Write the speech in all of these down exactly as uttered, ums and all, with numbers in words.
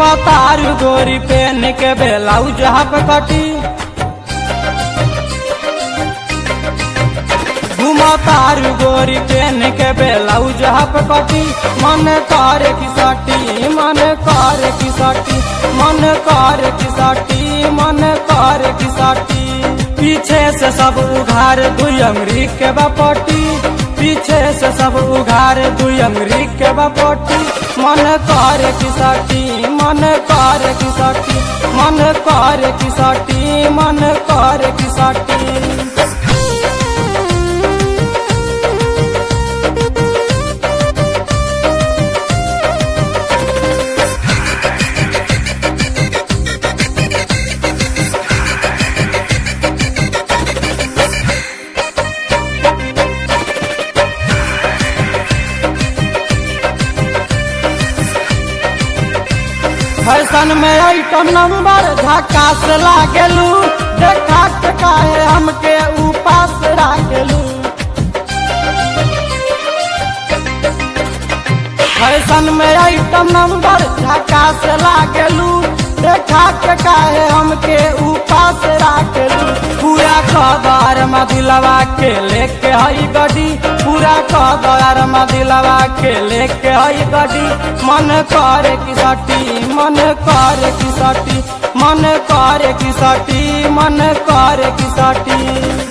घुमतारू गोरी पेन के blouse half कटी, घुमतारू गोरी पेन के ब्लाउज हाफ कटी। मन करे की सटी, मन करे की सटी, मन करे की सटी, मन करे की सटी। पीछे से सब उघार दुई अंगरी के बपटी, पीछे से सब उघार दुई अंगरी के बपटी। मन करे की सटी, मन करे की सटी, मन करे की सटी, मन करे की सटी। फैशन में आइटम नंबर झकास लागेलू, देखा के काहे हमके उपास राखेलू। फैशन में आइटम नंबर झकास लागेलू, देखा के काहे हमके उपास राखेलू। पूरा खबर मदिलवा के लेके हई गडी, पूरा खबर मदिलवा के लेके हई गडी। मन करे की सटी, मन करे की सटी, मन करे की सटी, मन करे की सटी।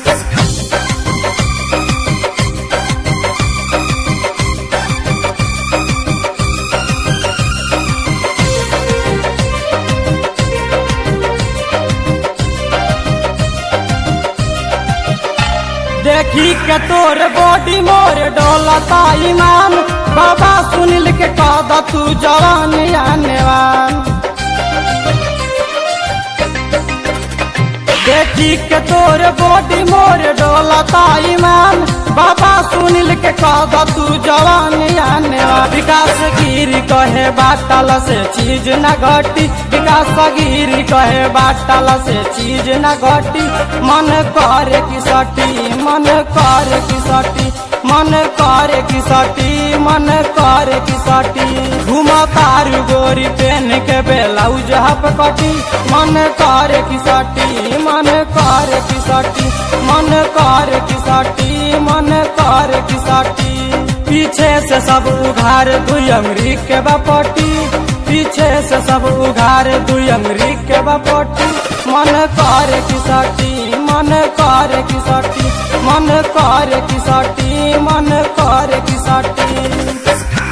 देखी के तोर बॉडी मोर डोलता ईमान, बाबा सुनील के कद तू जवान आनेवान। देखी के तोर बॉडी मोर डोलता ईमान, बाबा सुनील के कद तू जवान आनेवान। विकास गिरी कहे बाटल से चीज न घटी, विकास गिरी कहे बाटल से चीज न घटी। मन करे की सटी, मन करे की सटी, मन करे की सटी, मन करे की सटी। घुमतारू गोरी पेन के ब्लाउज हाफ कटी। मन करे की सटी, मन करे की सटी, मन करे की सटी, मन करे की सटी। पीछे से सब उघार दुई अंगरी के बपटी, पीछे से सब उघार दुई अंगरी के बपटी। मन करे की सटी, मन करे की सटी, मन करे की सटी, मन करे की सटी।